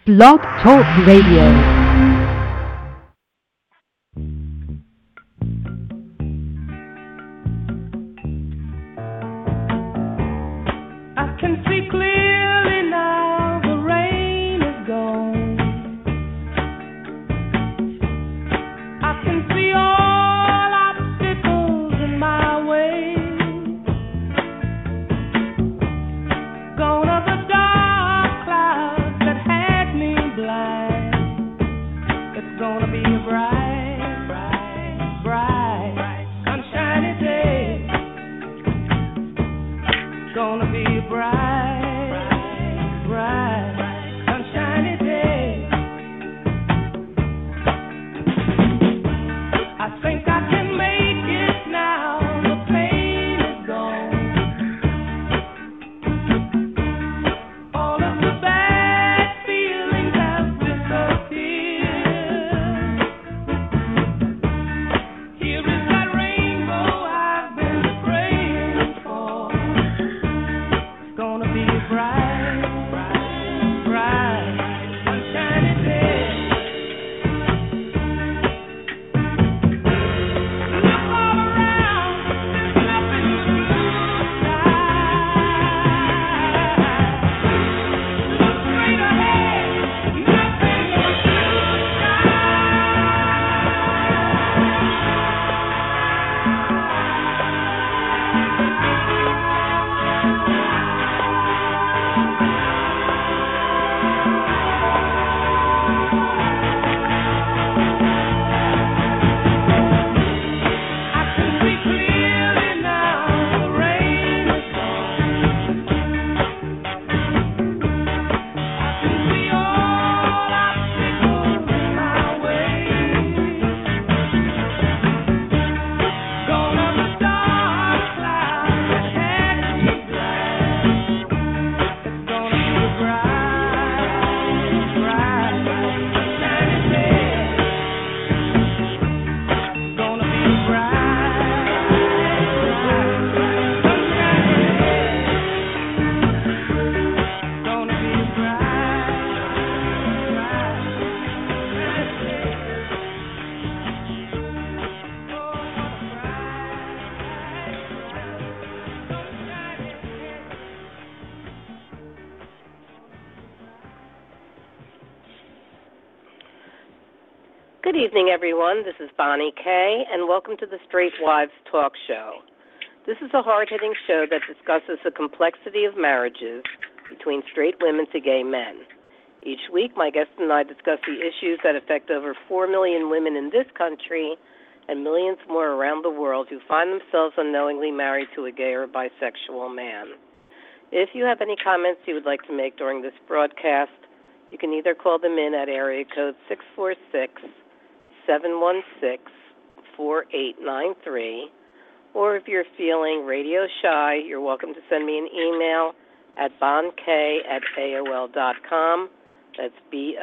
Blog Talk Radio. Good evening, everyone. This is Bonnie Kay, and welcome to the Straight Wives Talk Show. This is a hard-hitting show that discusses the complexity of marriages between straight women to gay men. Each week, my guests and I discuss the issues that affect over 4 million women in this country and millions more around the world who find themselves unknowingly married to a gay or bisexual man. If you have any comments you would like to make during this broadcast, you can either call them in at area code 646-716-4893, or if you're feeling radio shy, you're welcome to send me an email at bonkay@aol.com. That's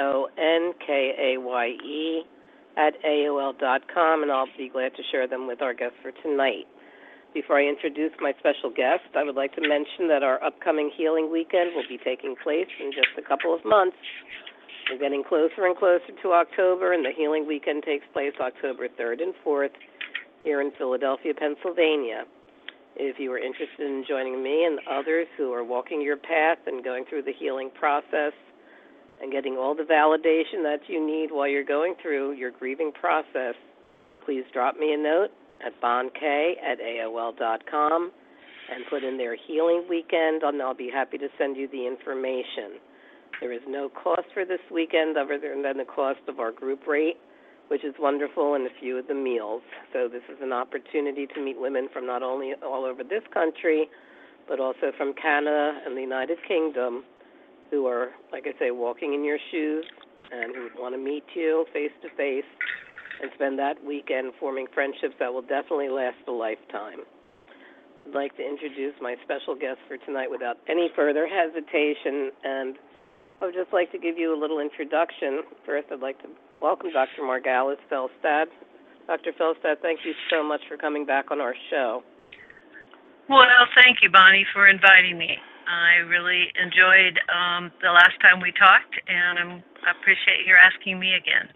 BONKAYE @AOL.com, and I'll be glad to share them with our guests for tonight. Before I introduce my special guest, I would like to mention that our upcoming Healing Weekend will be taking place in just a couple of months. We're getting closer and closer to October, and the Healing Weekend takes place October 3rd and 4th here in Philadelphia, Pennsylvania. If you are interested in joining me and others who are walking your path and going through the healing process and getting all the validation that you need while you're going through your grieving process, please drop me a note at bonkay@AOL.com and put in their Healing Weekend, and I'll be happy to send you the information. There is no cost for this weekend other than the cost of our group rate, which is wonderful, and a few of the meals. So this is an opportunity to meet women from not only all over this country, but also from Canada and the United Kingdom who are, like I say, walking in your shoes and who want to meet you face-to-face and spend that weekend forming friendships that will definitely last a lifetime. I'd like to introduce my special guest for tonight without any further hesitation, and I would just like to give you a little introduction. First, I'd like to welcome Dr. Margalis Felstad. Dr. Felstad, thank you so much for coming back on our show. Well, thank you, Bonnie, for inviting me. I really enjoyed the last time we talked, and I appreciate your asking me again.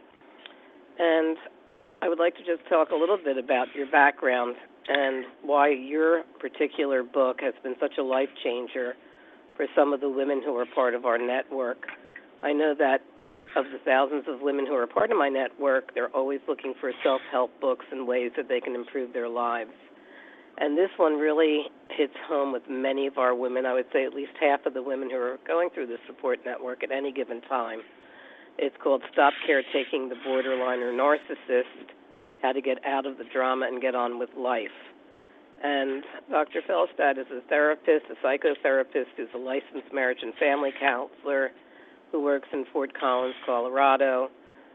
And I would like to just talk a little bit about your background and why your particular book has been such a life changer for some of the women who are part of our network. I know that of the thousands of women who are part of my network, they're always looking for self-help books and ways that they can improve their lives. And this one really hits home with many of our women. I would say at least half of the women who are going through the support network at any given time. It's called Stop Caretaking the Borderline or Narcissist, How to Get Out of the Drama and Get On with Life. And Dr. Felstad is a therapist, a psychotherapist who's a licensed marriage and family counselor who works in Fort Collins, Colorado.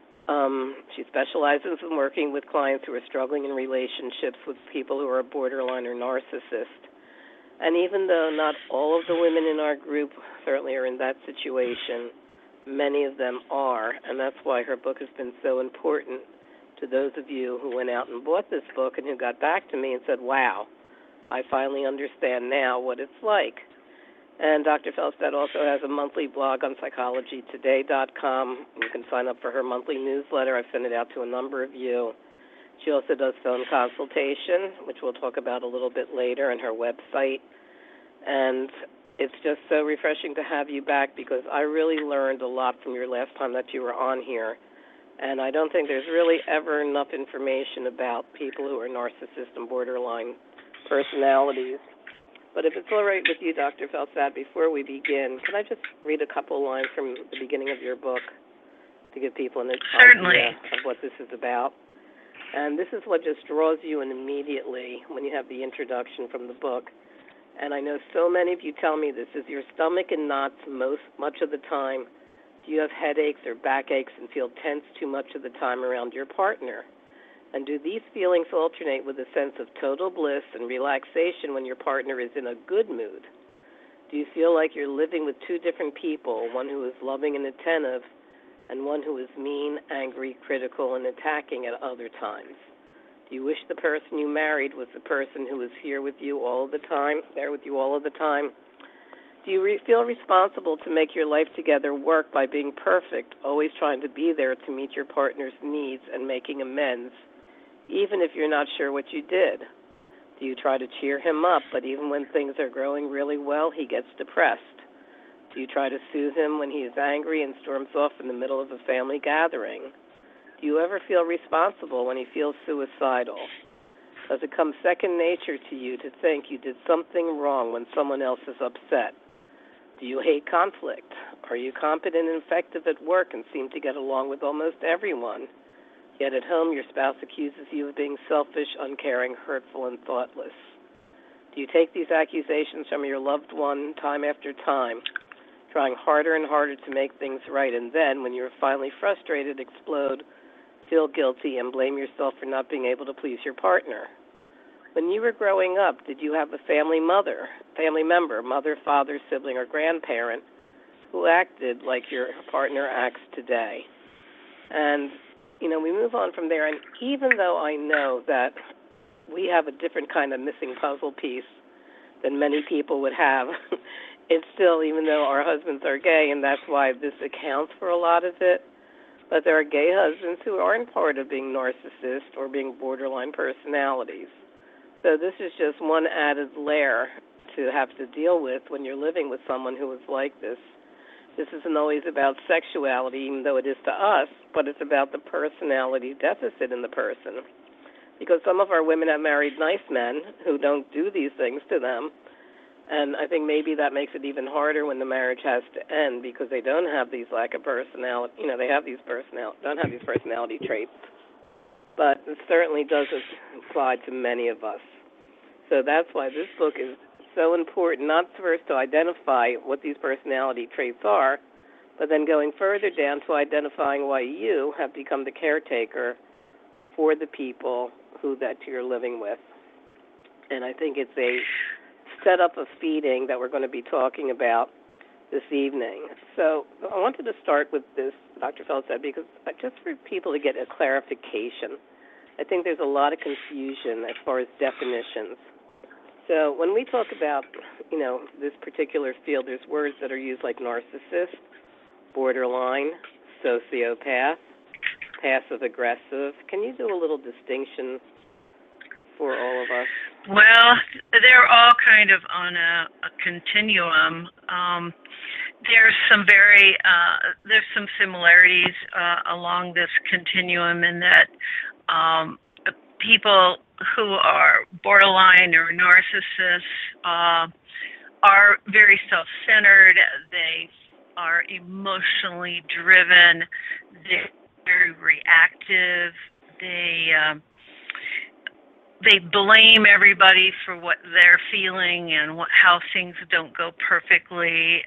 She specializes in working with clients who are struggling in relationships with people who are borderline or narcissist. And even though not all of the women in our group certainly are in that situation, many of them are, and that's why her book has been so important to those of you who went out and bought this book and who got back to me and said, wow, I finally understand now what it's like. And Dr. Felstad also has a monthly blog on psychologytoday.com. You can sign up for her monthly newsletter. I've sent it out to a number of you. She also does phone consultation, which we'll talk about a little bit later, on her website. And it's just so refreshing to have you back because I really learned a lot from your last time that you were on here. And I don't think there's really ever enough information about people who are narcissist and borderline personalities. But if it's all right with you, Dr. Felstad, before we begin, can I just read a couple lines from the beginning of your book to give people an idea of what this is about? And this is what just draws you in immediately when you have the introduction from the book. And I know so many of you tell me this. Is your stomach in knots much of the time? Do you have headaches or backaches and feel tense too much of the time around your partner? And do these feelings alternate with a sense of total bliss and relaxation when your partner is in a good mood? Do you feel like you're living with two different people, one who is loving and attentive, and one who is mean, angry, critical, and attacking at other times? Do you wish the person you married was the person who is here with you all of the time, there with you all of the time? Do you feel responsible to make your life together work by being perfect, always trying to be there to meet your partner's needs and making amends, even if you're not sure what you did? Do you try to cheer him up, but even when things are going really well, he gets depressed? Do you try to soothe him when he is angry and storms off in the middle of a family gathering? Do you ever feel responsible when he feels suicidal? Does it come second nature to you to think you did something wrong when someone else is upset? Do you hate conflict? Are you competent and effective at work and seem to get along with almost everyone? Yet at home, your spouse accuses you of being selfish, uncaring, hurtful, and thoughtless. Do you take these accusations from your loved one time after time, trying harder and harder to make things right, and then, when you're finally frustrated, explode, feel guilty, and blame yourself for not being able to please your partner? When you were growing up, did you have a family member, mother, father, sibling, or grandparent, who acted like your partner acts today? And we move on from there, and even though I know that we have a different kind of missing puzzle piece than many people would have, it's still, even though our husbands are gay, and that's why this accounts for a lot of it, but there are gay husbands who aren't part of being narcissists or being borderline personalities. So this is just one added layer to have to deal with when you're living with someone who is like this. This isn't always about sexuality, even though it is to us, but it's about the personality deficit in the person. Because some of our women have married nice men who don't do these things to them, and I think maybe that makes it even harder when the marriage has to end because they don't have these lack of personality. They have these don't have these personality traits. But it certainly doesn't apply to many of us. So that's why this book is so important, not first to identify what these personality traits are, but then going further down to identifying why you have become the caretaker for the people that you're living with. And I think it's a setup of feeding that we're going to be talking about this evening. So I wanted to start with this, Dr. Felstad, because just for people to get a clarification, I think there's a lot of confusion as far as definitions. So when we talk about, this particular field, there's words that are used like narcissist, borderline, sociopath, passive aggressive. Can you do a little distinction for all of us? Well, they're all kind of on a continuum. There's some similarities along this continuum in that people who are borderline or narcissists are very self-centered. They are emotionally driven. They're very reactive. They blame everybody for what they're feeling and how things don't go perfectly.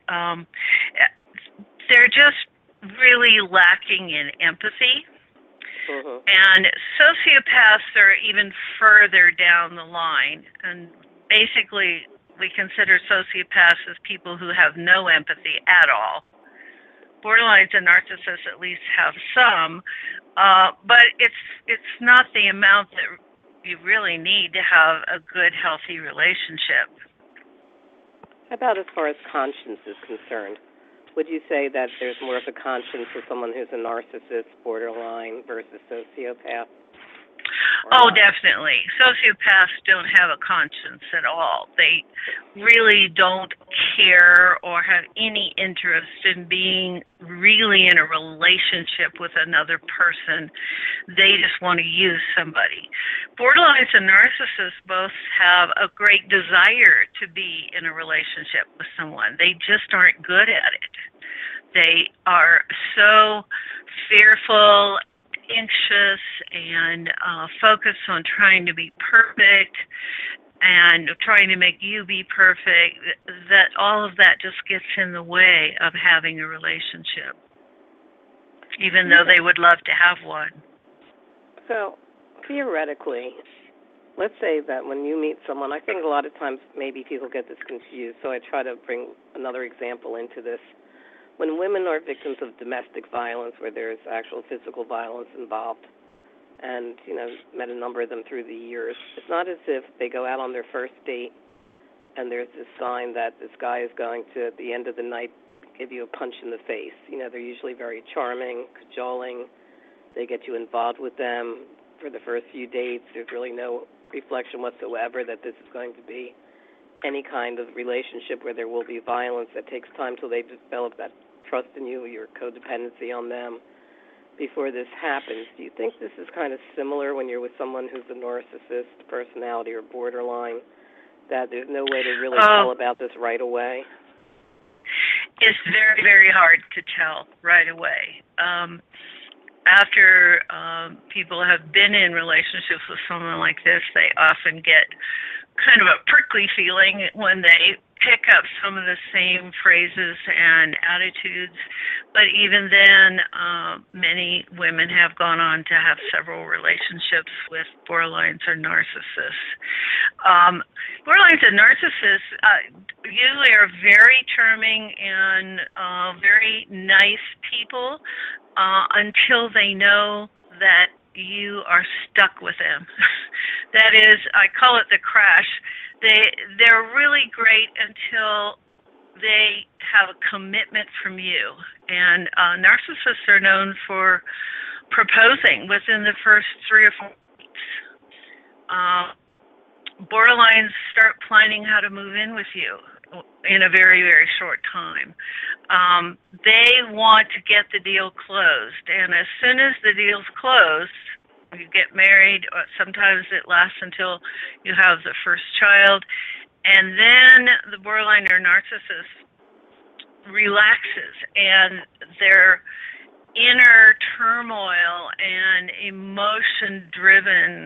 They're just really lacking in empathy. Mm-hmm. And sociopaths are even further down the line. And basically, we consider sociopaths as people who have no empathy at all. Borderlines and narcissists at least have some, but it's not the amount that you really need to have a good, healthy relationship. How about as far as conscience is concerned? Would you say that there's more of a conscience for someone who's a narcissist, borderline, versus sociopath? Oh, definitely. Sociopaths don't have a conscience at all. They really don't care or have any interest in being really in a relationship with another person. They just want to use somebody. Borderlines and narcissists both have a great desire to be in a relationship with someone. They just aren't good at it. They are so fearful, anxious, and focused on trying to be perfect and trying to make you be perfect, that all of that just gets in the way of having a relationship, even though they would love to have one. So, theoretically, let's say that when you meet someone, I think a lot of times maybe people get this confused, so I try to bring another example into this. When women are victims of domestic violence, where there's actual physical violence involved, and, met a number of them through the years, it's not as if they go out on their first date and there's this sign that this guy is going to, at the end of the night, give you a punch in the face. They're usually very charming, cajoling. They get you involved with them for the first few dates. There's really no reflection whatsoever that this is going to be any kind of relationship where there will be violence. That takes time till they develop that trust in you, your codependency on them before this happens. Do you think this is kind of similar when you're with someone who's a narcissist personality or borderline, that there's no way to really tell about this right away? It's very, very hard to tell right away. After people have been in relationships with someone like this, they often get kind of a prickly feeling when they pick up some of the same phrases and attitudes. But even then, many women have gone on to have several relationships with borderlines or narcissists. Borderlines and narcissists usually are very charming and very nice people until they know that you are stuck with them. That is, I call it the crash. They're really great until they have a commitment from you. And narcissists are known for proposing within the first 3 or 4 weeks. Borderlines start planning how to move in with you in a very, very short time. They want to get the deal closed, and as soon as the deal's closed, you get married, or sometimes it lasts until you have the first child, and then the borderline or narcissist relaxes, and their inner turmoil and emotion-driven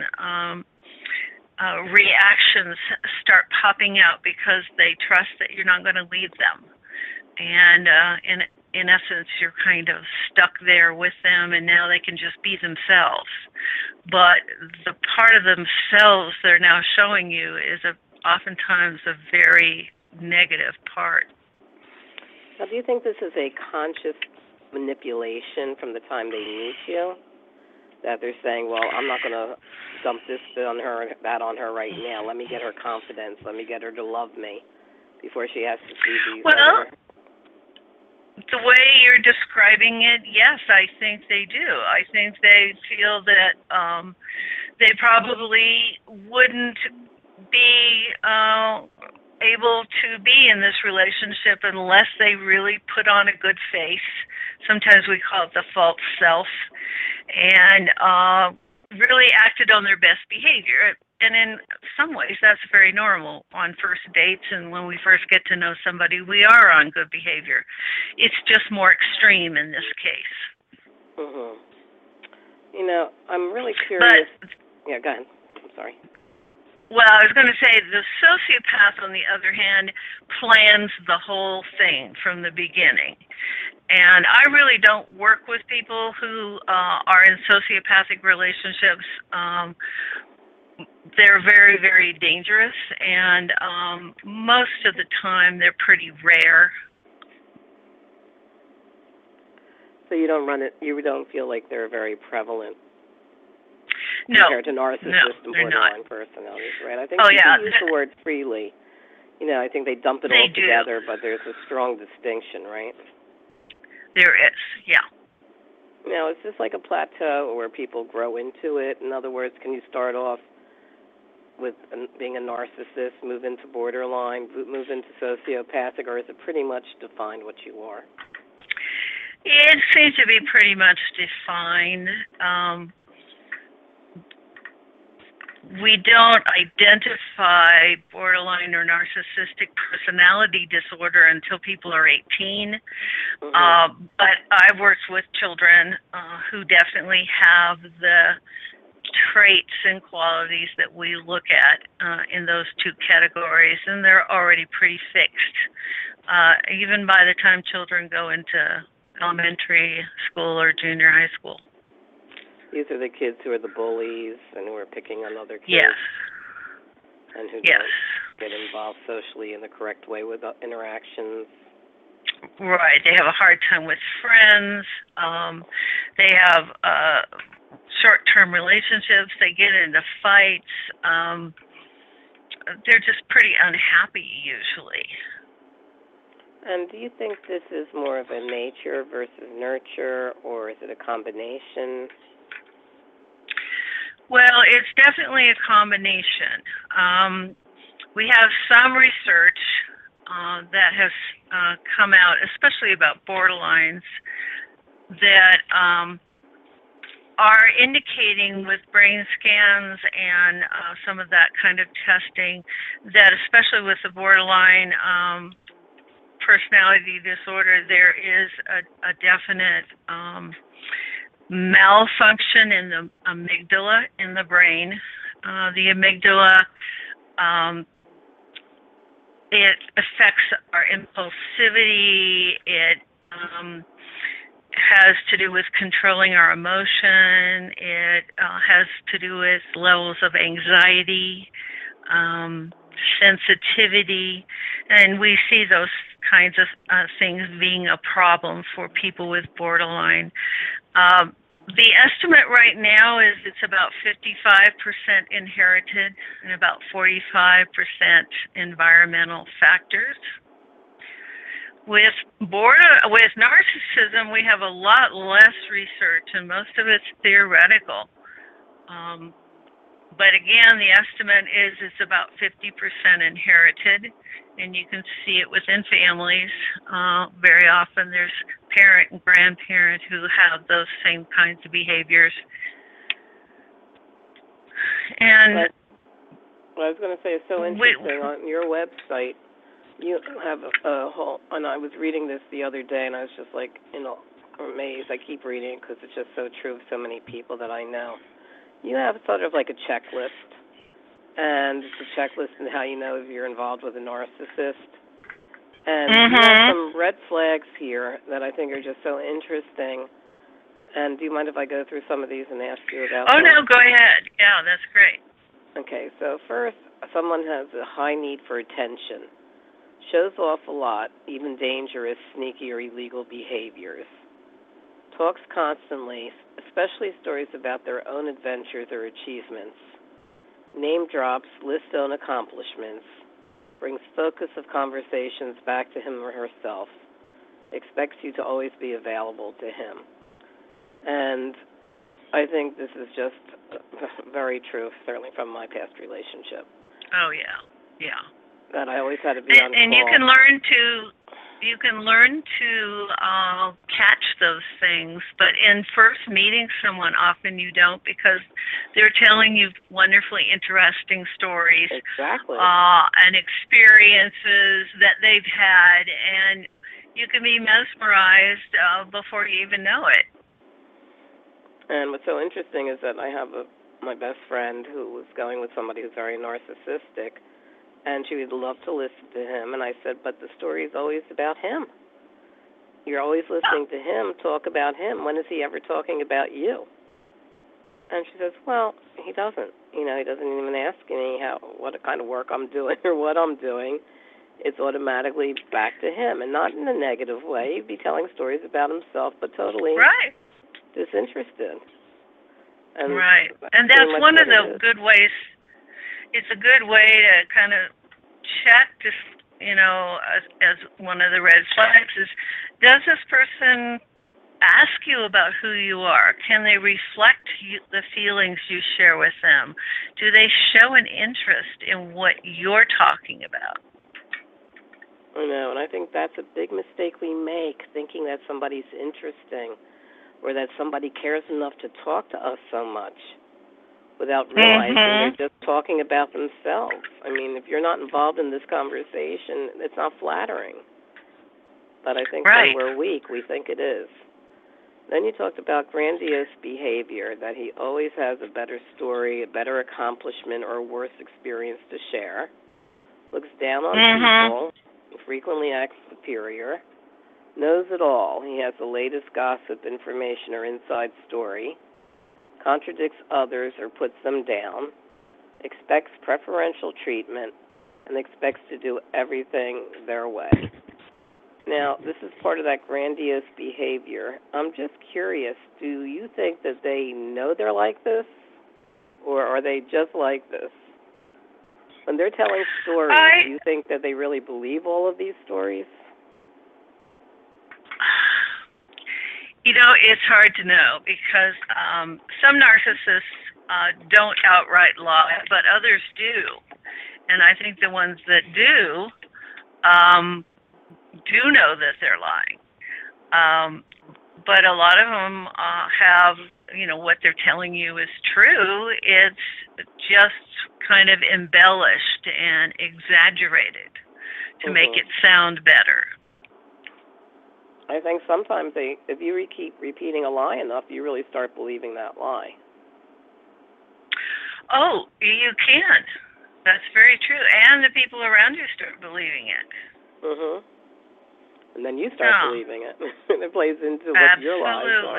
reactions start popping out because they trust that you're not going to leave them. And in essence, you're kind of stuck there with them, and now they can just be themselves. But the part of themselves they're now showing you is oftentimes a very negative part. Now, do you think this is a conscious manipulation from the time they meet you? that they're saying, well, I'm not going to dump that on her right now. Let me get her confidence. Let me get her to love me before she has to see these other... The way you're describing it, yes, I think they do. I think they feel that they probably wouldn't be able to be in this relationship unless they really put on a good face. Sometimes we call it the false self, and really acted on their best behavior. And in some ways, that's very normal on first dates, and when we first get to know somebody, we are on good behavior. It's just more extreme in this case. Mhm. You know, I'm really curious. Yeah, go ahead. I'm sorry. Well, I was going to say the sociopath, on the other hand, plans the whole thing from the beginning. And I really don't work with people who are in sociopathic relationships. They're very, very dangerous, and most of the time they're pretty rare. So you don't feel like they're very prevalent No, compared to narcissists and borderline personalities, right? I think people use the word freely. You know, I think they dump it all together, but there's a strong distinction, right? There is, yeah. Now, is this like a plateau where people grow into it? In other words, can you start off with being a narcissist, move into borderline, move into sociopathic, or is it pretty much defined what you are? It seems to be pretty much defined. We don't identify borderline or narcissistic personality disorder until people are 18. Mm-hmm. But I've worked with children who definitely have the traits and qualities that we look at in those two categories, and they're already pretty fixed. Even by the time children go into elementary school or junior high school. These are the kids who are the bullies and who are picking on other kids. Yes. And who don't get involved socially in the correct way with interactions. Right. They have a hard time with friends. They have short-term relationships. They get into fights. They're just pretty unhappy usually. And do you think this is more of a nature versus nurture, or is it a combination? Well, it's definitely a combination. We have some research that has come out, especially about borderlines, that are indicating with brain scans and some of that kind of testing that especially with the borderline personality disorder, there is a definite malfunction in the amygdala in the brain. The amygdala, it affects our impulsivity. It has to do with controlling our emotion. It has to do with levels of anxiety, sensitivity, and we see those kinds of things being a problem for people with borderline. The estimate right now is it's about 55% inherited and about 45% environmental factors. With narcissism, we have a lot less research, and most of it's theoretical. But again, the estimate is it's about 50% inherited, and you can see it within families. Very often there's parent and grandparent who have those same kinds of behaviors. And what I was going to say is so interesting. On your website, you have a whole, and I was reading this the other day, and I was just like, amazed. I keep reading it because it's just so true of so many people that I know. You have sort of like a checklist, and it's a checklist on how you know if you're involved with a narcissist. And you have some red flags here that I think are just so interesting. And do you mind if I go through some of these and ask you about them? No, go ahead. Yeah, that's great. Okay, so first, someone has a high need for attention, shows off a lot, even dangerous, sneaky, or illegal behaviors, talks constantly, especially stories about their own adventures or achievements. Name drops, lists own accomplishments, brings focus of conversations back to him or herself, expects you to always be available to him. And I think this is just very true, certainly from my past relationship. Oh yeah, yeah. That I always had to be on call. And you can learn to catch those things, but in first meeting someone, often you don't, because they're telling you wonderfully interesting stories, exactly, and experiences that they've had, and you can be mesmerized before you even know it. And what's so interesting is that I have my best friend who was going with somebody who's very narcissistic, and she would love to listen to him. And I said, but the story is always about him. You're always listening to him talk about him. When is he ever talking about you? And she says, well, he doesn't. He doesn't even ask me what kind of work I'm doing or what I'm doing. It's automatically back to him, and not in a negative way. He'd be telling stories about himself, but totally disinterested. And right. And that's one of the good ways. It's a good way to kind of check this, as one of the red flags is, does this person ask you about who you are? Can they reflect the feelings you share with them? Do they show an interest in what you're talking about? I know, and I think that's a big mistake we make, thinking that somebody's interesting or that somebody cares enough to talk to us so much without realizing they're just talking about themselves. I mean, if you're not involved in this conversation, it's not flattering. But I think when we're weak, we think it is. Then you talked about grandiose behavior, that he always has a better story, a better accomplishment, or a worse experience to share. Looks down on people, frequently acts superior, knows it all. He has the latest gossip, information, or inside story, contradicts others or puts them down, expects preferential treatment, and expects to do everything their way. Now, this is part of that grandiose behavior. I'm just curious, do you think that they know they're like this, or are they just like this? When they're telling stories, do you think that they really believe all of these stories? It's hard to know, because some narcissists don't outright lie, but others do. And I think the ones that do know that they're lying. But a lot of them have, what they're telling you is true. It's just kind of embellished and exaggerated to make it sound better. I think sometimes if you keep repeating a lie enough, you really start believing that lie. Oh, you can. That's very true. And the people around you start believing it. And then you start believing it. It plays into what your lies are.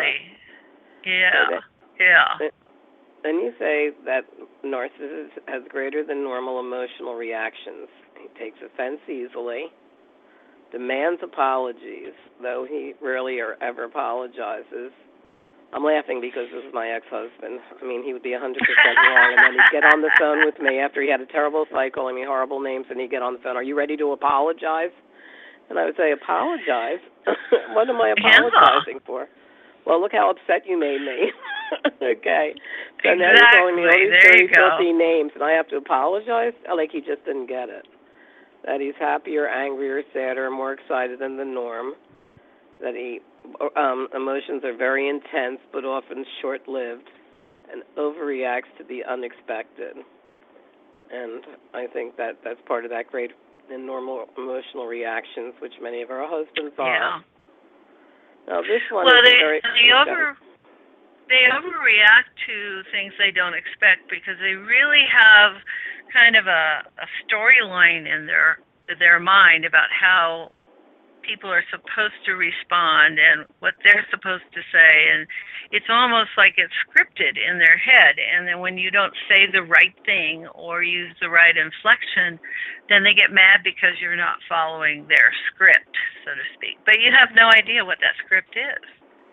Yeah. Then you say that narcissist has greater than normal emotional reactions. He takes offense easily, demands apologies, though he rarely or ever apologizes. I'm laughing because this is my ex-husband. I mean, he would be 100% wrong, and then he'd get on the phone with me after he had a terrible cycle, horrible names, and he'd get on the phone, are you ready to apologize? And I would say, apologize? What am I apologizing for? Well, look how upset you made me. Okay. So now you're calling me all these dirty, filthy names, and I have to apologize? Like he just didn't get it. That he's happier, angrier, sadder, more excited than the norm. That emotions are very intense but often short-lived, and overreacts to the unexpected. And I think that's part of that great and normal emotional reactions, which many of our husbands are. Yeah. Now this one is they overreact to things they don't expect, because they really have kind of a storyline in their mind about how people are supposed to respond and what they're supposed to say, and it's almost like it's scripted in their head. And then when you don't say the right thing or use the right inflection, then they get mad because you're not following their script, so to speak. But you have no idea what that script is.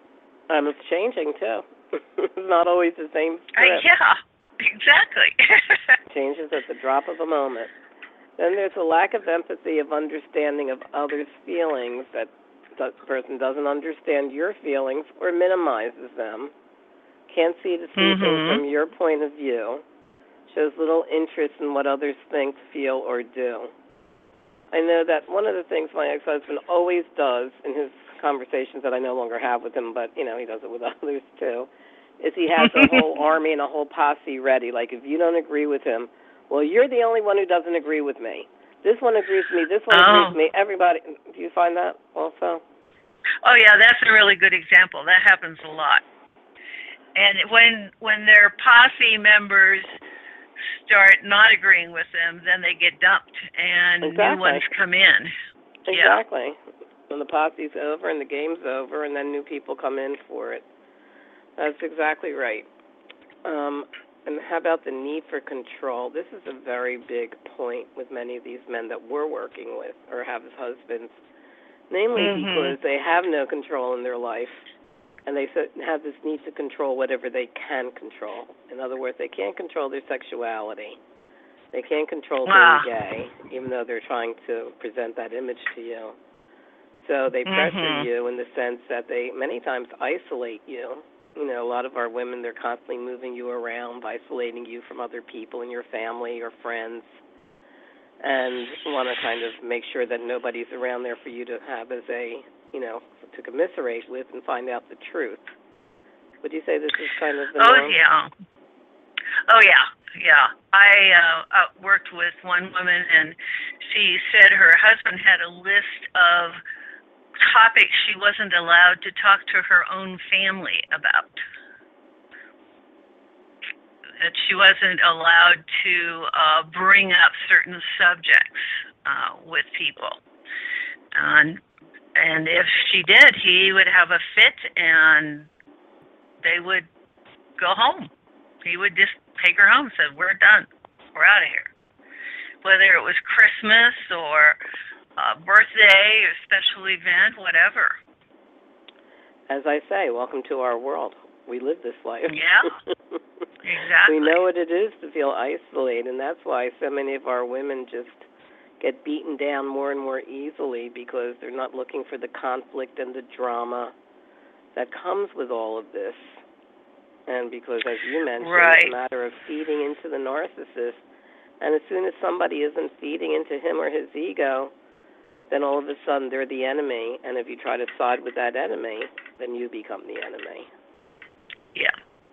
It's changing, too. It's not always the same script. Yeah, exactly. Changes at the drop of a moment. Then there's a lack of empathy, of understanding of others' feelings, that the person doesn't understand your feelings or minimizes them, can't see to see things from your point of view, shows little interest in what others think, feel, or do. I know that one of the things my ex-husband always does in his conversations that I no longer have with him, but, he does it with others too, is he has a whole army and a whole posse ready. Like, if you don't agree with him, well, you're the only one who doesn't agree with me. This one agrees with me. This one agrees with me. Everybody, do you find that also? Oh, yeah, that's a really good example. That happens a lot. And when their posse members start not agreeing with them, then they get dumped and new ones come in. Exactly. When the posse's over and the game's over, and then new people come in for it. That's exactly right. And how about the need for control? This is a very big point with many of these men that we're working with or have as husbands, namely because they have no control in their life, and they have this need to control whatever they can control. In other words, they can't control their sexuality. They can't control being gay, even though they're trying to present that image to you. So they pressure you in the sense that they many times isolate you. A lot of our women, they're constantly moving you around, isolating you from other people in your family or friends, and want to kind of make sure that nobody's around there for you to have as a, to commiserate with and find out the truth. Would you say this is kind of the norm? Oh, yeah. I worked with one woman, and she said her husband had a list of topics she wasn't allowed to talk to her own family about. That she wasn't allowed to bring up certain subjects with people. And if she did, he would have a fit and they would go home. He would just take her home and said, "We're done. We're out of here." Whether it was Christmas or birthday or special event, whatever. As I say, welcome to our world. We live this life. Yeah, exactly. We know what it is to feel isolated, and that's why so many of our women just get beaten down more and more easily, because they're not looking for the conflict and the drama that comes with all of this. And because, as you mentioned, it's a matter of feeding into the narcissist. And as soon as somebody isn't feeding into him or his ego, then all of a sudden they're the enemy. And if you try to side with that enemy, then you become the enemy. Yeah.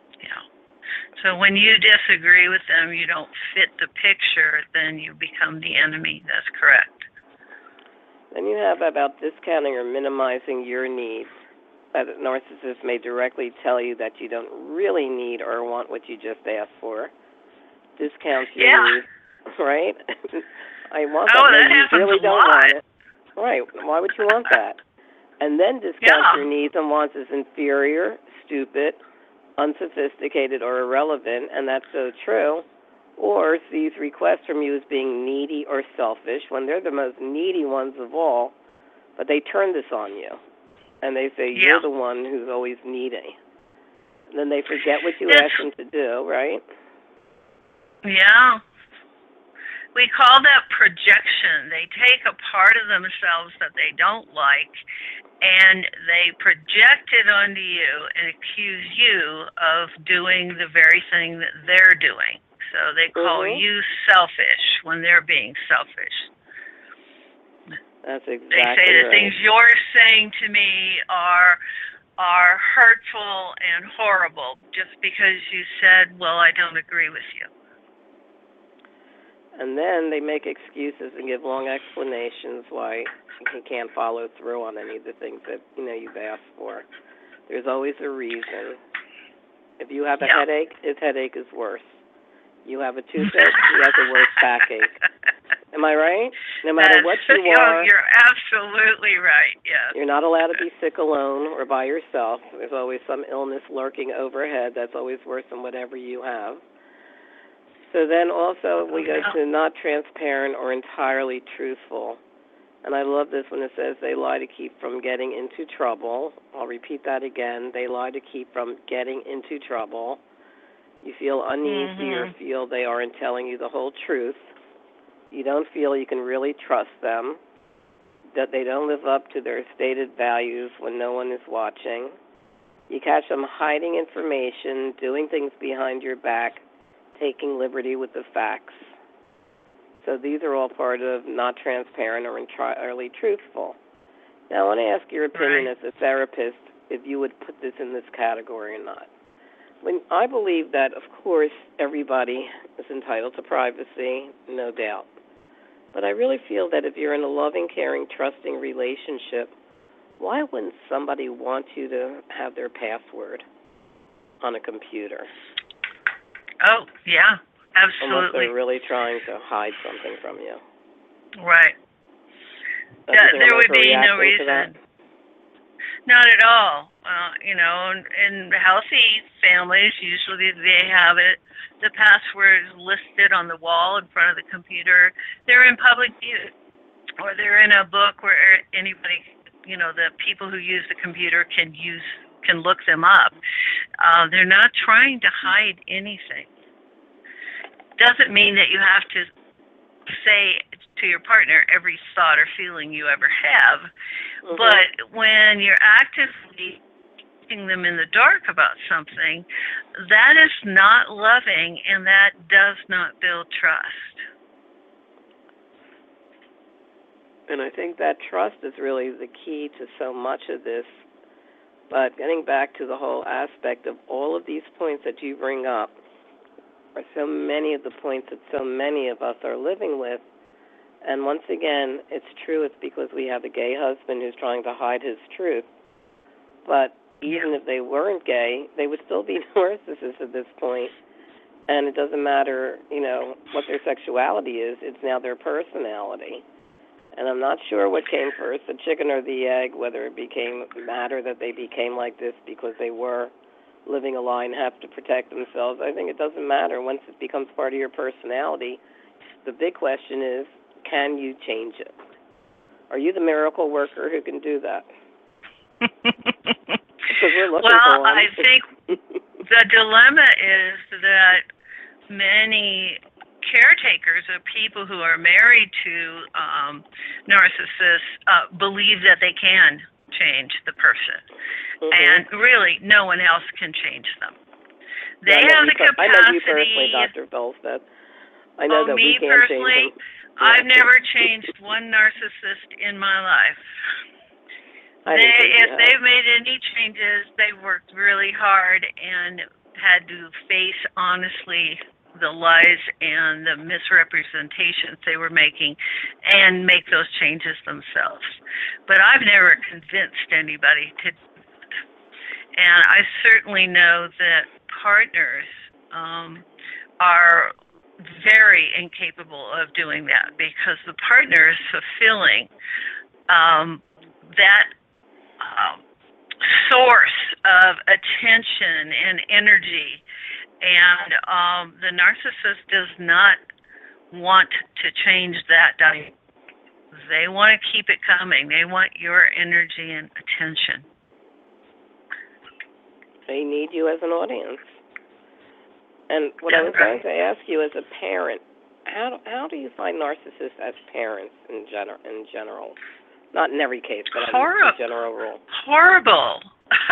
So when you disagree with them, you don't fit the picture, then you become the enemy. That's correct. Then you have about discounting or minimizing your needs. That a narcissist may directly tell you that you don't really need or want what you just asked for. Discounts your needs, right? I want that. Oh, that happens you really a don't lot. Want it. Right. Why would you want that? And then discounts your needs and wants as inferior, stupid, unsophisticated, or irrelevant, and that's so true, or sees requests from you as being needy or selfish when they're the most needy ones of all, but they turn this on you, and they say you're the one who's always needy. And then they forget what you asked them to do, right? Yeah. We call that projection. They take a part of themselves that they don't like, and they project it onto you and accuse you of doing the very thing that they're doing. So they call you selfish when they're being selfish. That's exactly They say the things you're saying to me are hurtful and horrible just because you said, well, I don't agree with you. And then they make excuses and give long explanations why he can't follow through on any of the things that you've asked for. There's always a reason. If you have a headache, his headache is worse. You have a toothache, he has a worse backache. Am I right? No matter what you are. You're absolutely right, yes. You're not allowed to be sick alone or by yourself. There's always some illness lurking overhead that's always worse than whatever you have. So then also we go to not transparent or entirely truthful. And I love this when it says they lie to keep from getting into trouble. I'll repeat that again. They lie to keep from getting into trouble. You feel uneasy or feel they aren't telling you the whole truth. You don't feel you can really trust them, that they don't live up to their stated values when no one is watching. You catch them hiding information, doing things behind your back, taking liberty with the facts. So these are all part of not transparent or entirely truthful. Now, I want to ask your opinion as a therapist if you would put this in this category or not. I believe that, of course, everybody is entitled to privacy, no doubt. But I really feel that if you're in a loving, caring, trusting relationship, why wouldn't somebody want you to have their password on a computer? Oh, yeah, absolutely. Unless they're really trying to hide something from you. Right. There would be no reason. Not at all. In healthy families, usually they have the password listed on the wall in front of the computer. They're in public view, or they're in a book where anybody, the people who use the computer can look them up. They're not trying to hide anything. Doesn't mean that you have to say to your partner every thought or feeling you ever have, but when you're actively keeping them in the dark about something, that is not loving, and that does not build trust. And I think that trust is really the key to so much of this. But getting back to the whole aspect of all of these points that you bring up are so many of the points that so many of us are living with. And once again, it's true, it's because we have a gay husband who's trying to hide his truth. But even if they weren't gay, they would still be narcissists at this point. And it doesn't matter, what their sexuality is. It's now their personality. And I'm not sure what came first, the chicken or the egg, whether it matter that they became like this because they were living a lie and have to protect themselves. I think it doesn't matter. Once it becomes part of your personality, the big question is, can you change it? Are you the miracle worker who can do that? Because we're looking for one. I think the dilemma is that many caretakers of people who are married to narcissists believe that they can change the person. And really, no one else can change them. They have the capacity. I know you personally, Dr. Volstead. I know that we can't change them. I've never changed one narcissist in my life. If they've made any changes, they've worked really hard and had to face honestly the lies and the misrepresentations they were making and make those changes themselves. But I've never convinced anybody to do that. And I certainly know that partners are very incapable of doing that because the partner is fulfilling that source of attention and energy. And the narcissist does not want to change that dynamic. They want to keep it coming. They want your energy and attention. They need you as an audience. And what I was going to ask you as a parent, how do you find narcissists as parents in general? Not in every case, but as a general rule. Horrible.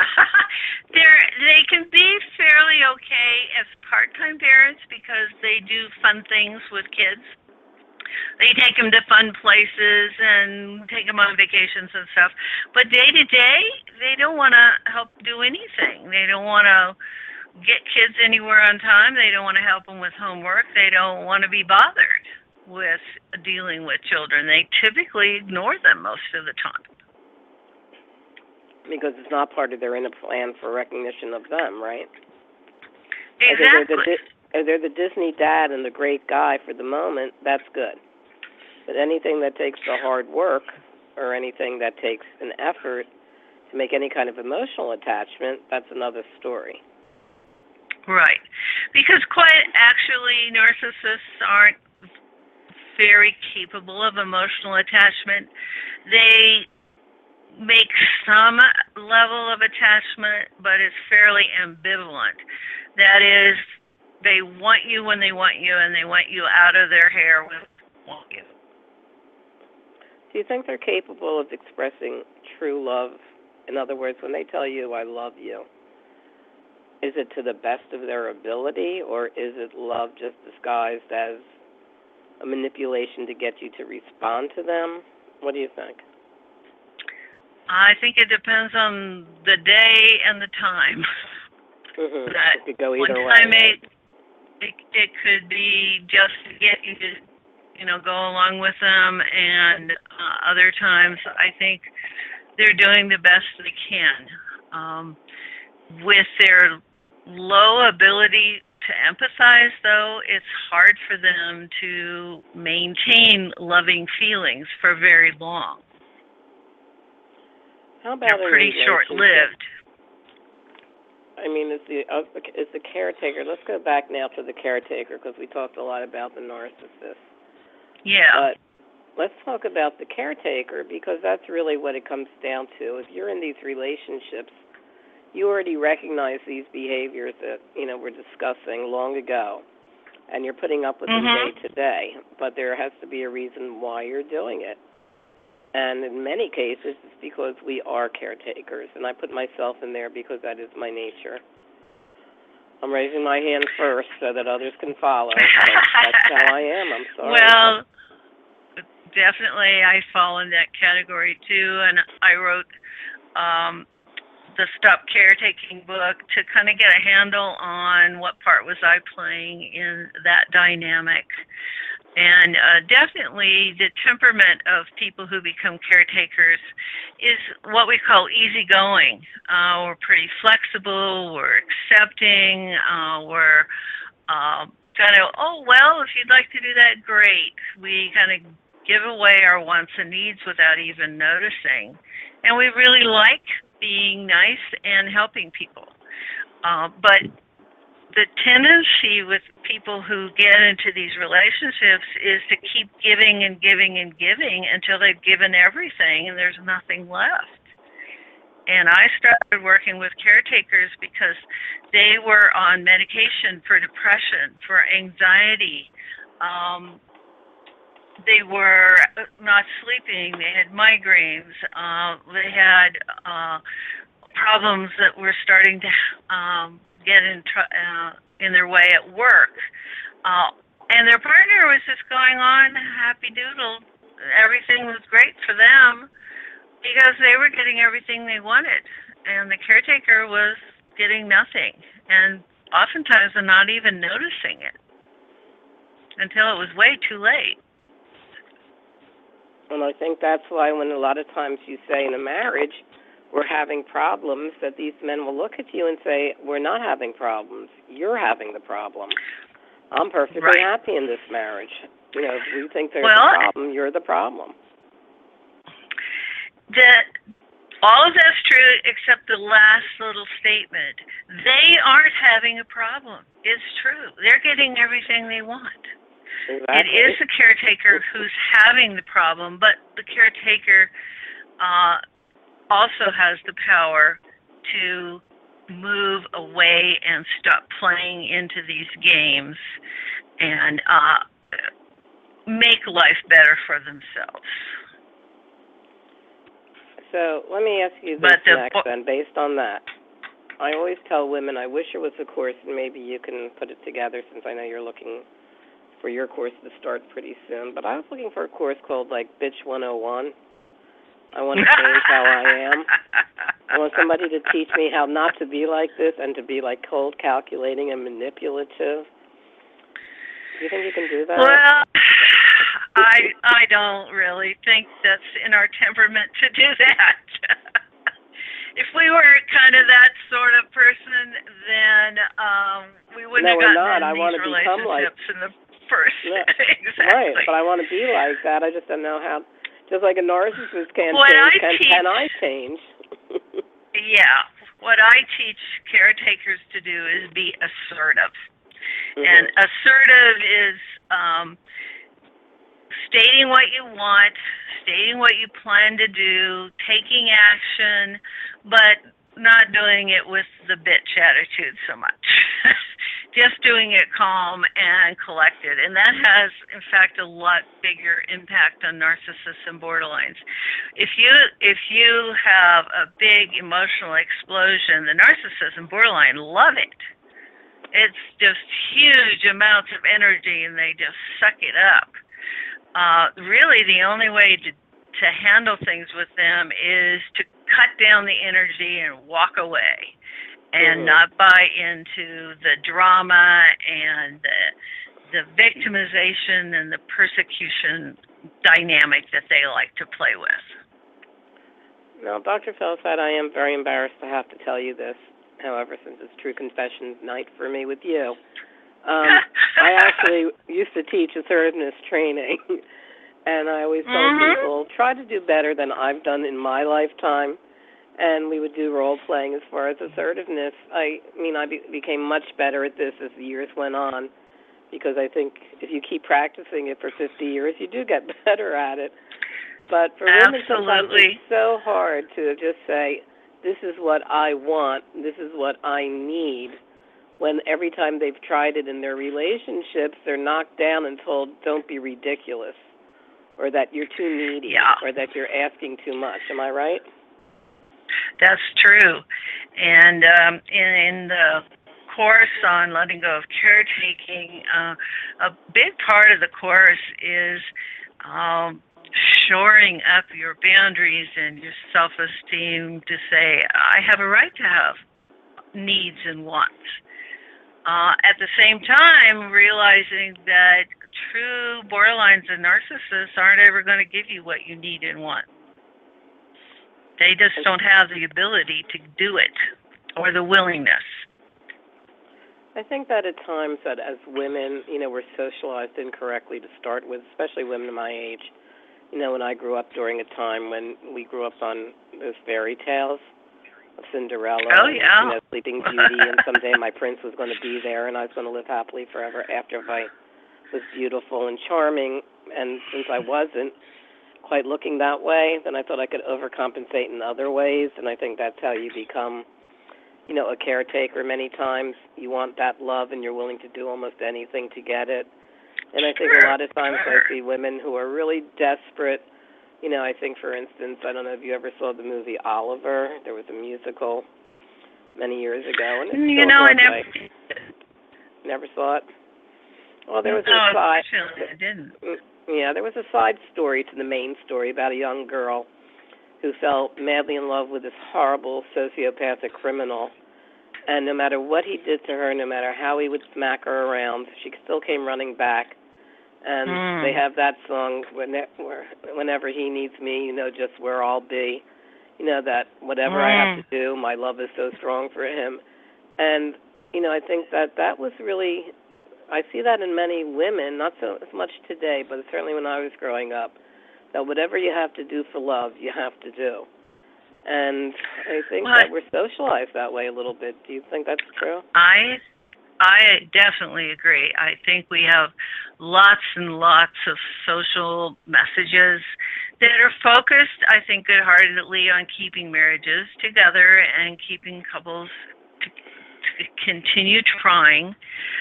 They can be fairly okay as part-time parents because they do fun things with kids. They take them to fun places and take them on vacations and stuff. But day to day, they don't want to help do anything. They don't want to get kids anywhere on time. They don't want to help them with homework. They don't want to be bothered with dealing with children. They typically ignore them most of the time. Because it's not part of their inner plan for recognition of them, right? Exactly. If they're the Disney dad and the great guy for the moment, that's good. But anything that takes the hard work or anything that takes an effort to make any kind of emotional attachment, that's another story. Right. Because quite actually, narcissists aren't very capable of emotional attachment. They make some level of attachment, but it's fairly ambivalent. That is, they want you when they want you, and they want you out of their hair when they want you. Do you think they're capable of expressing true love? In other words, when they tell you, I love you, is it to the best of their ability, or is it love just disguised as a manipulation to get you to respond to them? What do you think? I think it depends on the day and the time. Mm-hmm. That it could go either one way. time Right? it could be just to get you to, go along with them, and other times I think they're doing the best they can. With their low ability to empathize, though, it's hard for them to maintain loving feelings for very long. How about they're pretty short-lived. I mean, is the caretaker? Let's go back now to the caretaker, because we talked a lot about the narcissist. Yeah. But let's talk about the caretaker, because that's really what it comes down to. If you're in these relationships, you already recognize these behaviors that we're discussing long ago, and you're putting up with them day to day. But there has to be a reason why you're doing it. And in many cases, it's because we are caretakers, and I put myself in there because that is my nature. I'm raising my hand first so that others can follow. That's how I am. I'm sorry. Well, definitely I fall in that category too, and I wrote the Stop Caretaking book to kind of get a handle on what part was I playing in that dynamic. And definitely the temperament of people who become caretakers is what we call easygoing. We're pretty flexible, we're accepting, we're kind of, oh, well, if you'd like to do that, great. We kind of give away our wants and needs without even noticing. And we really like being nice and helping people. But the tendency with people who get into these relationships is to keep giving and giving and giving until they've given everything and there's nothing left. And I started working with caretakers because they were on medication for depression, for anxiety. They were not sleeping. They had migraines. They had problems that were starting to get in their way at work. And their partner was just going on happy doodle. Everything was great for them because they were getting everything they wanted. And the caretaker was getting nothing. And oftentimes they're not even noticing it until it was way too late. And I think that's why when a lot of times you say in a marriage, we're having problems, that these men will look at you and say, we're not having problems. You're having the problem. I'm perfectly happy in this marriage. If we think there's a problem, you're the problem. All of that's true except the last little statement. They aren't having a problem. It's true. They're getting everything they want. Exactly. It is the caretaker who's having the problem, but the caretaker also has the power to move away and stop playing into these games and make life better for themselves. So let me ask you this next then, based on that. I always tell women, I wish there was a course, and maybe you can put it together since I know you're looking for your course to start pretty soon. But I was looking for a course called, Bitch 101. I want to change how I am. I want somebody to teach me how not to be like this and to be cold, calculating, and manipulative. Do you think you can do that? Well, I don't really think that's in our temperament to do that. If we were kind of that sort of person, then we wouldn't have gotten in these relationships in the first. Exactly. Right, but I want to be like that. I just don't know how. Just like a narcissist can't change, can I change? Yeah. What I teach caretakers to do is be assertive. Mm-hmm. And assertive is stating what you want, stating what you plan to do, taking action, but not doing it with the bitch attitude so much. Just doing it calm and collected. And that has, in fact, a lot bigger impact on narcissists and borderlines. If you have a big emotional explosion, the narcissist and borderline love it. It's just huge amounts of energy, and they just suck it up. Really, the only way to handle things with them is to cut down the energy and walk away, and not buy into the drama and the victimization and the persecution dynamic that they like to play with. Now, Dr. Felsad, I am very embarrassed to have to tell you this. However, since it's True Confessions night for me with you, I actually used to teach assertiveness training, and I always told people, try to do better than I've done in my lifetime. And we would do role-playing as far as assertiveness. I became much better at this as the years went on, because I think if you keep practicing it for 50 years, you do get better at it. But for women, sometimes it's so hard to just say, this is what I want, this is what I need, when every time they've tried it in their relationships, they're knocked down and told, don't be ridiculous, or that you're too needy, or that you're asking too much. Am I right? That's true. And in the course on letting go of caretaking, a big part of the course is shoring up your boundaries and your self-esteem to say, I have a right to have needs and wants. At the same time, realizing that true borderlines and narcissists aren't ever going to give you what you need and want. They just don't have the ability to do it or the willingness. I think that at times that as women, we're socialized incorrectly to start with, especially women my age. When I grew up during a time when we grew up on those fairy tales of Cinderella, and, Sleeping Beauty, and someday my prince was going to be there and I was going to live happily forever after if I was beautiful and charming. And since I wasn't quite looking that way, then I thought I could overcompensate in other ways, and I think that's how you become, a caretaker many times. You want that love, and you're willing to do almost anything to get it. And I think a lot of times I see women who are really desperate. I think, for instance, I don't know if you ever saw the movie Oliver. There was a musical many years ago, and I never saw it. Well, there was I didn't. Yeah, there was a side story to the main story about a young girl who fell madly in love with this horrible sociopathic criminal. And no matter what he did to her, no matter how he would smack her around, she still came running back. And they have that song, whenever he needs me, just where I'll be. That whatever I have to do, my love is so strong for him. And, I think that was really, I see that in many women, not so as much today, but certainly when I was growing up, that whatever you have to do for love, you have to do. And I think that we're socialized that way a little bit. Do you think that's true? I definitely agree. I think we have lots and lots of social messages that are focused, I think, good-heartedly on keeping marriages together and keeping couples to continue trying.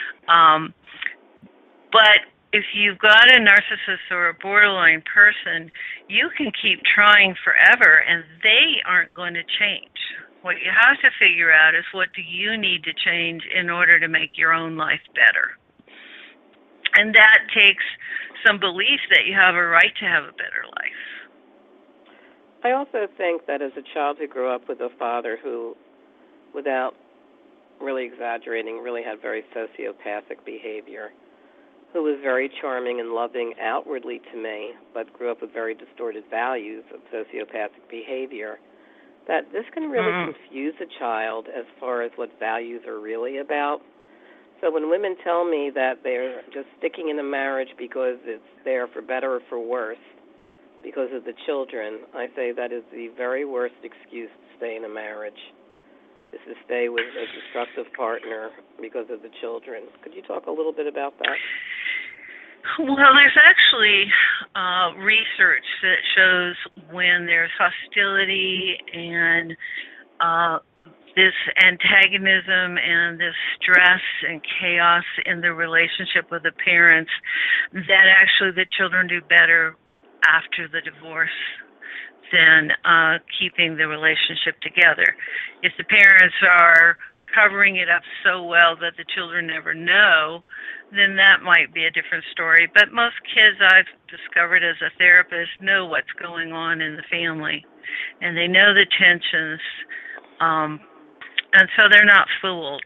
But if you've got a narcissist or a borderline person, you can keep trying forever, and they aren't going to change. What you have to figure out is, what do you need to change in order to make your own life better? And that takes some belief that you have a right to have a better life. I also think that as a child who grew up with a father who, without really exaggerating, really had very sociopathic behavior, who was very charming and loving outwardly to me, but grew up with very distorted values of sociopathic behavior, that this can really confuse a child as far as what values are really about. So when women tell me that they're just sticking in a marriage because it's there for better or for worse, because of the children, I say that is the very worst excuse to stay in a marriage, is to stay with a destructive partner because of the children. Could you talk a little bit about that? Well, there's actually research that shows when there's hostility and this antagonism and this stress and chaos in the relationship with the parents, that actually the children do better after the divorce than keeping the relationship together. If the parents are covering it up so well that the children never know, then that might be a different story. But most kids I've discovered as a therapist know what's going on in the family, and they know the tensions, and so they're not fooled.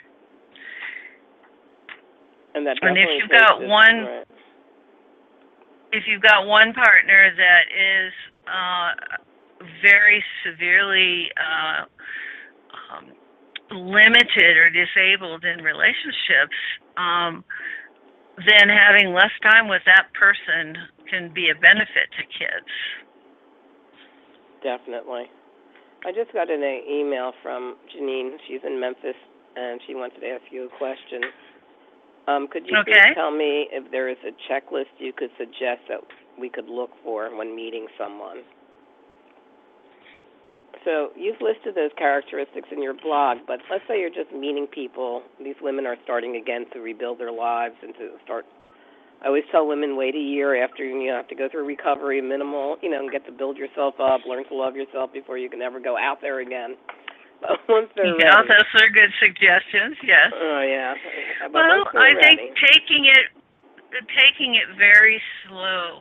And that And definitely right. if you've got one partner that is very severely limited or disabled in relationships, then having less time with that person can be a benefit to kids. Definitely. I just got an email from Janine. She's in Memphis, and she wanted to ask you a question. Could you please tell me if there is a checklist you could suggest that we could look for when meeting someone? So you've listed those characteristics in your blog, but let's say you're just meeting people. These women are starting again to rebuild their lives and to start. I always tell women wait a year after you have to go through recovery, minimal, and get to build yourself up, learn to love yourself before you can ever go out there again. But once they're ready. Yeah, those are good suggestions. Yes. Oh yeah. Well, I think taking it very slow.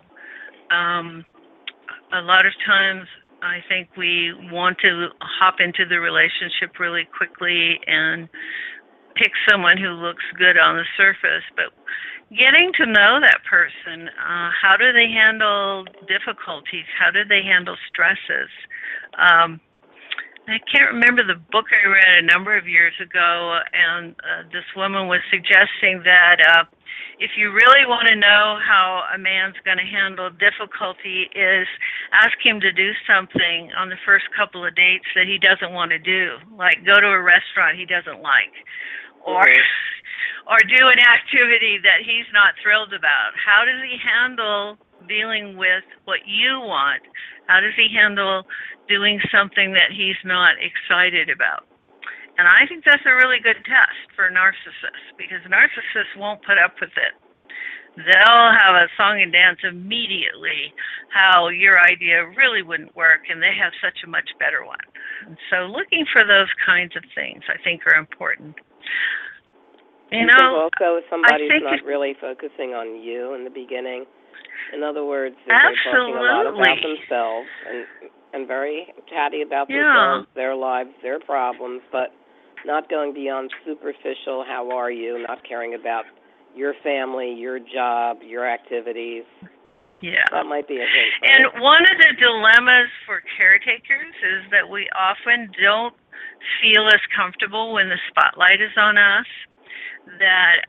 A lot of times, I think we want to hop into the relationship really quickly and pick someone who looks good on the surface, but getting to know that person, how do they handle difficulties? How do they handle stresses? I can't remember the book I read a number of years ago, and this woman was suggesting that if you really want to know how a man's going to handle difficulty, is ask him to do something on the first couple of dates that he doesn't want to do, like go to a restaurant he doesn't like, or do an activity that he's not thrilled about. How does he handle dealing with what you want? How does he handle doing something that he's not excited about? And I think that's a really good test for narcissists, because narcissists won't put up with it. They'll have a song and dance immediately how your idea really wouldn't work, and they have such a much better one. And so looking for those kinds of things, I think, are important. Also, if somebody's not really focusing on you in the beginning. In other words, they're talking a lot about themselves and very chatty about themselves, their lives, their problems, but not going beyond superficial, how are you, not caring about your family, your job, your activities. Yeah. That might be a hint. Right? And one of the dilemmas for caretakers is that we often don't feel as comfortable when the spotlight is on us, that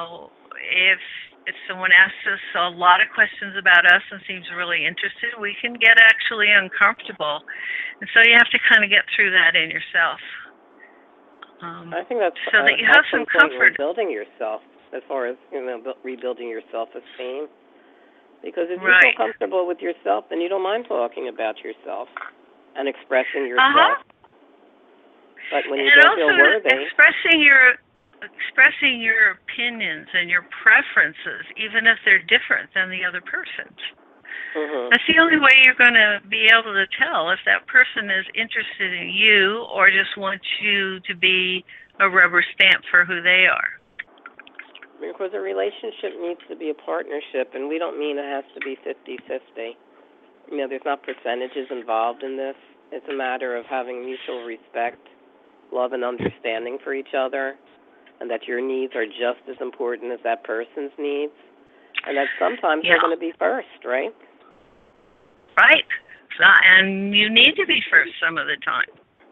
if someone asks us a lot of questions about us and seems really interested, we can get actually uncomfortable. And so you have to kind of get through that in yourself. I think that's so that you have some comfort. Rebuilding yourself, as far as rebuilding your self-esteem. Because if you feel comfortable with yourself, then you don't mind talking about yourself and expressing yourself. But when you don't feel worthy, expressing your opinions and your preferences, even if they're different than the other person's. Mm-hmm. That's the only way you're going to be able to tell if that person is interested in you or just wants you to be a rubber stamp for who they are. Because a relationship needs to be a partnership, and we don't mean it has to be 50-50. There's not percentages involved in this. It's a matter of having mutual respect, love, and understanding for each other, and that your needs are just as important as that person's needs, and that sometimes they're going to be first, right? Right. And you need to be first some of the time.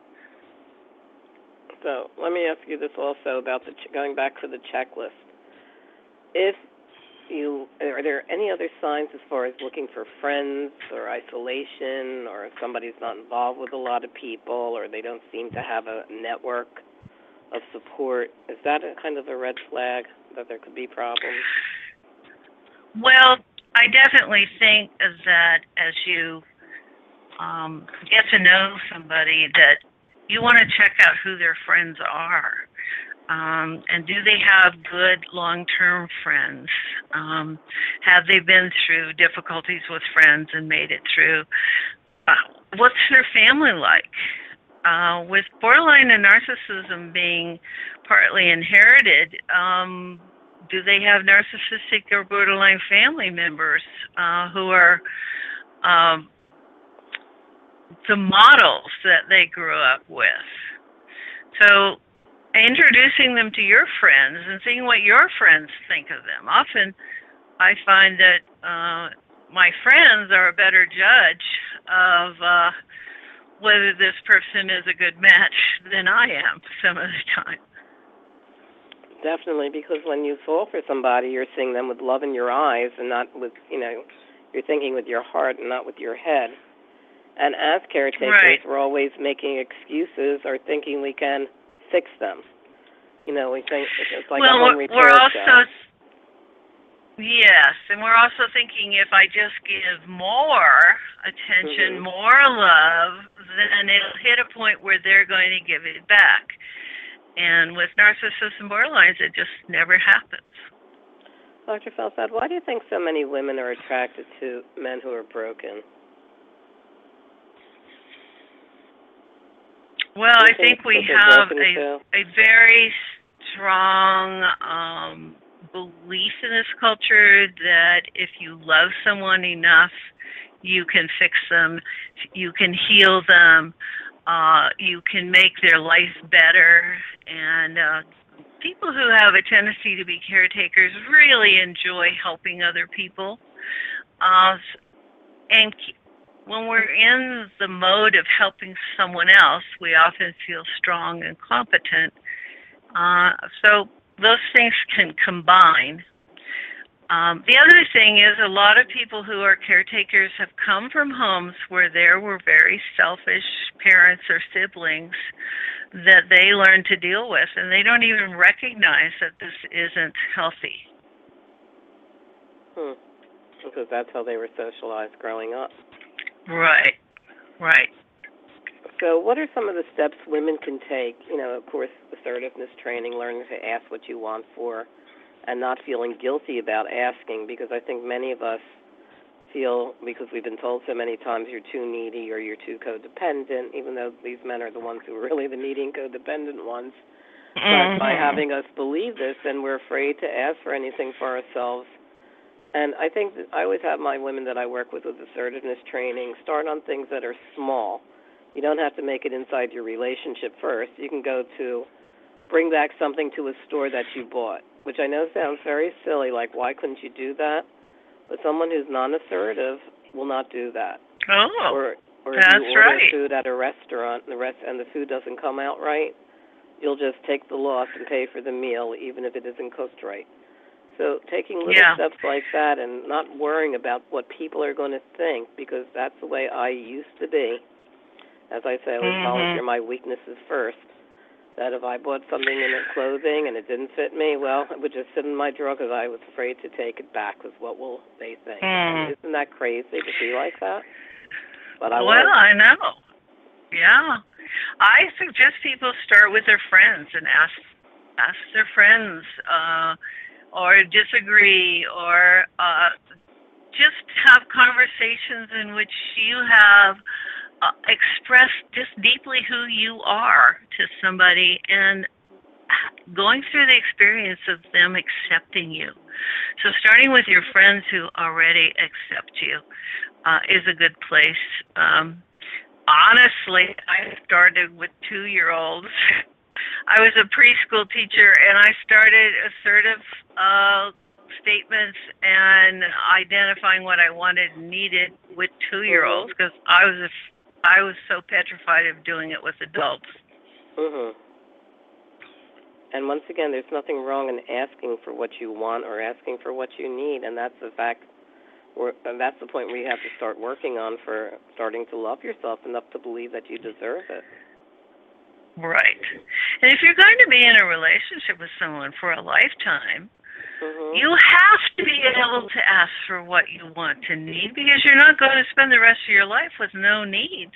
So let me ask you this also about going back to the checklist. Are there any other signs as far as looking for friends or isolation, or if somebody's not involved with a lot of people, or they don't seem to have a network of support? Is that a kind of a red flag that there could be problems? Well, I definitely think that as you get to know somebody, that you want to check out who their friends are. And do they have good long-term friends? Have they been through difficulties with friends and made it through? What's their family like? With borderline and narcissism being partly inherited, do they have narcissistic or borderline family members who are the models that they grew up with? So introducing them to your friends and seeing what your friends think of them. Often I find that my friends are a better judge of whether this person is a good match than I am some of the time. Definitely, because when you fall for somebody, you're seeing them with love in your eyes and not with, you're thinking with your heart and not with your head. And as caretakers, Right. we're always making excuses or thinking we can fix them. We think it's like a home repair we're also show. yes, and we're also thinking if I just give more attention, more love, then it'll hit a point where they're going to give it back. And with narcissists and borderlines, it just never happens. Dr. Felsad, why do you think so many women are attracted to men who are broken? Well, I think we have a very strong belief in this culture that if you love someone enough, you can fix them, you can heal them, you can make their life better. And people who have a tendency to be caretakers really enjoy helping other people. And when we're in the mode of helping someone else, we often feel strong and competent. So those things can combine. The other thing is a lot of people who are caretakers have come from homes where there were very selfish parents or siblings that they learned to deal with, and they don't even recognize that this isn't healthy. Because that's how they were socialized growing up. Right. So what are some of the steps women can take? Of course, assertiveness training, learning to ask what you want for, and not feeling guilty about asking, because I think many of us feel, because we've been told so many times, you're too needy or you're too codependent, even though these men are the ones who are really the needy and codependent ones. But by having us believe this, then we're afraid to ask for anything for ourselves. And I think that I always have my women that I work with assertiveness training start on things that are small. You don't have to make it inside your relationship first. You can go to bring back something to a store that you bought, which I know sounds very silly, like why couldn't you do that? But someone who's non-assertive will not do that. Or that's if you order food at a restaurant and the food doesn't come out right, you'll just take the loss and pay for the meal even if it isn't cooked right. So taking little steps like that and not worrying about what people are going to think, because that's the way I used to be. As I say, I always volunteer my weaknesses first. That if I bought something in clothing and it didn't fit me, well, it would just sit in my drawer because I was afraid to take it back because what will they think? Isn't that crazy to be like that? But I know. Yeah. I suggest people start with their friends and ask their friends or disagree or just have conversations in which you have expressed just deeply who you are to somebody and going through the experience of them accepting you. So starting with your friends who already accept you is a good place. Honestly, I started with 2-year-olds. I was a preschool teacher, and I started assertive statements and identifying what I wanted and needed with 2-year-olds because I was so petrified of doing it with adults. And once again, there's nothing wrong in asking for what you want or asking for what you need, and that's the fact. And that's the point where you have to start working on for starting to love yourself enough to believe that you deserve it. Right. And if you're going to be in a relationship with someone for a lifetime, Mhm. You have to be able to ask for what you want and need, because you're not going to spend the rest of your life with no needs.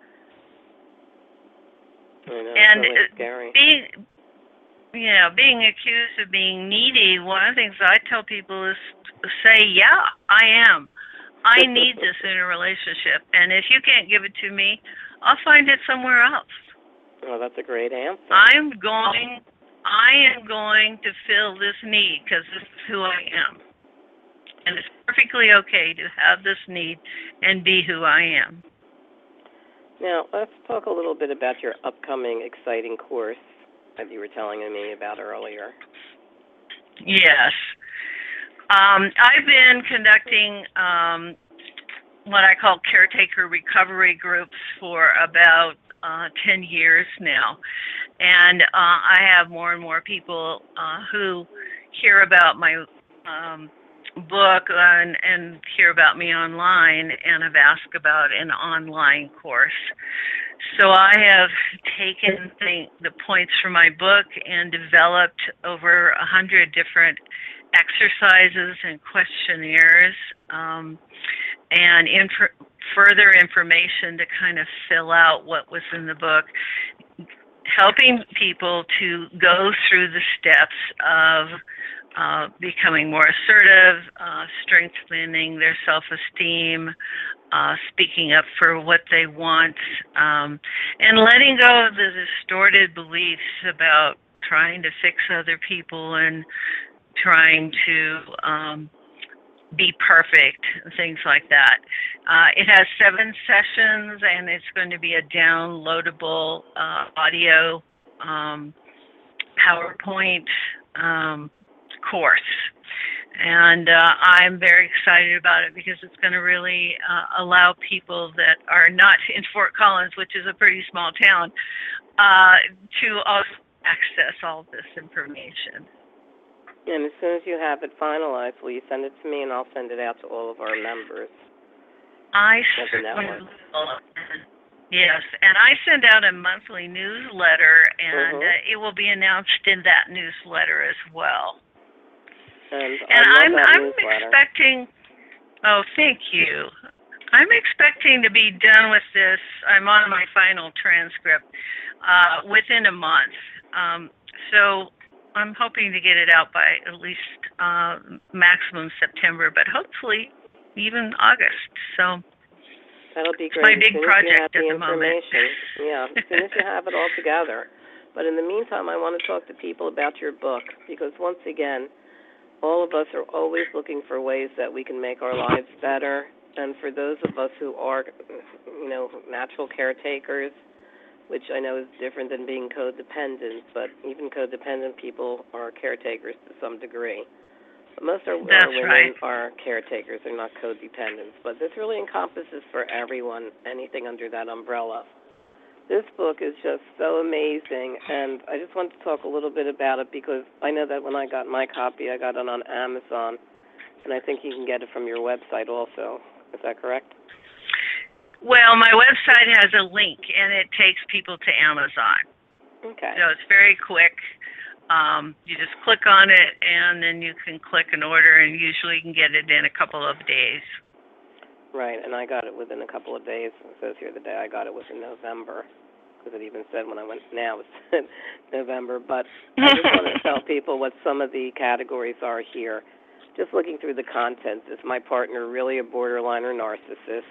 I know, And it's really scary. being accused of being needy, one of the things I tell people is to say, yeah, I am. I need this in a relationship, and if you can't give it to me, I'll find it somewhere else. Oh, that's a great answer. I am going to fill this need because this is who I am. And it's perfectly okay to have this need and be who I am. Now, let's talk a little bit about your upcoming exciting course that you were telling me about earlier. Yes. I've been conducting what I call caretaker recovery groups for about 10 years now. And I have more and more people who hear about my book and hear about me online and have asked about an online course. So I have taken the points from my book and developed over 100 different exercises and questionnaires and further information to kind of fill out what was in the book, helping people to go through the steps of becoming more assertive, strengthening their self-esteem, speaking up for what they want, and letting go of the distorted beliefs about trying to fix other people and trying to be perfect, things like that. It has 7 sessions, and it's going to be a downloadable audio PowerPoint course. And I'm very excited about it because it's going to really allow people that are not in Fort Collins, which is a pretty small town, to also access all this information. And as soon as you have it finalized, will you send it to me, and I'll send it out to all of our members? I certainly will. Yes, and I send out a monthly newsletter, and it will be announced in that newsletter as well. And I'm newsletter. expecting. Oh, thank you. I'm expecting to be done with this. I'm on my final transcript within a month. So I'm hoping to get it out by at least maximum September, but hopefully even August. So that'll be great. It's my big project at the moment. Yeah, as soon as you have it all together. But in the meantime, I want to talk to people about your book, because once again, all of us are always looking for ways that we can make our lives better. And for those of us who are, natural caretakers, which I know is different than being codependent, but even codependent people are caretakers to some degree. But most of our women are caretakers, they're not codependents. But this really encompasses for everyone, anything under that umbrella. This book is just so amazing, and I just wanted to talk a little bit about it because I know that when I got my copy, I got it on Amazon, and I think you can get it from your website also. Is that correct? Well, my website has a link, and it takes people to Amazon. Okay. So it's very quick. You just click on it, and then you can click an order, and usually you can get it in a couple of days. Right, and I got it within a couple of days. It says here the day I got it was in November, because it even said when I went now it's November. But I just want to tell people what some of the categories are here. Just looking through the contents, is my partner really a borderline or narcissist?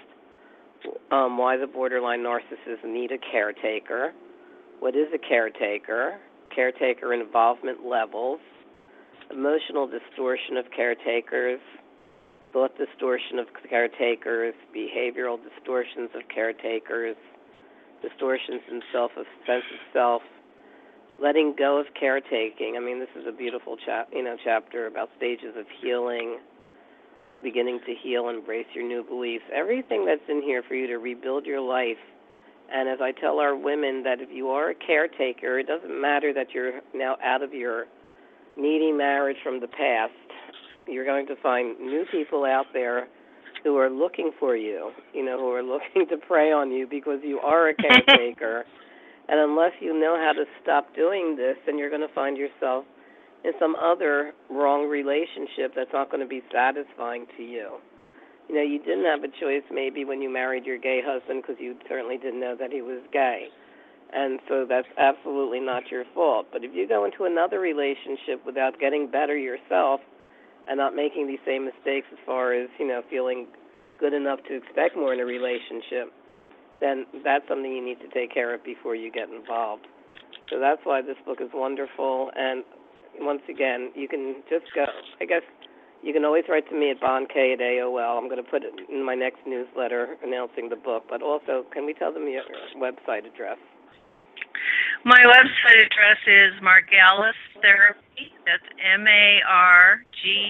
Why the borderline narcissists need a caretaker? What is a caretaker? Caretaker involvement levels, emotional distortion of caretakers, thought distortion of caretakers, behavioral distortions of caretakers, distortions in sense of self, letting go of caretaking. I mean, this is a beautiful chapter about stages of healing, beginning to heal, embrace your new beliefs. Everything that's in here for you to rebuild your life. And as I tell our women, that if you are a caretaker, it doesn't matter that you're now out of your needy marriage from the past. You're going to find new people out there who are looking for you, who are looking to prey on you because you are a caretaker. And unless you know how to stop doing this, then you're going to find yourself in some other wrong relationship that's not going to be satisfying to you. You know, you didn't have a choice maybe when you married your gay husband because you certainly didn't know that he was gay. And so that's absolutely not your fault. But if you go into another relationship without getting better yourself and not making these same mistakes as far as, you know, feeling good enough to expect more in a relationship, then that's something you need to take care of before you get involved. So that's why this book is wonderful. And once again, you can just go, I guess you can always write to me at bondk@AOL. I'm going to put it in my next newsletter announcing the book. But also, can we tell them your website address? My website address is Margalis Therapy. That's MARGALIS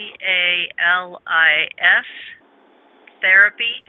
Therapy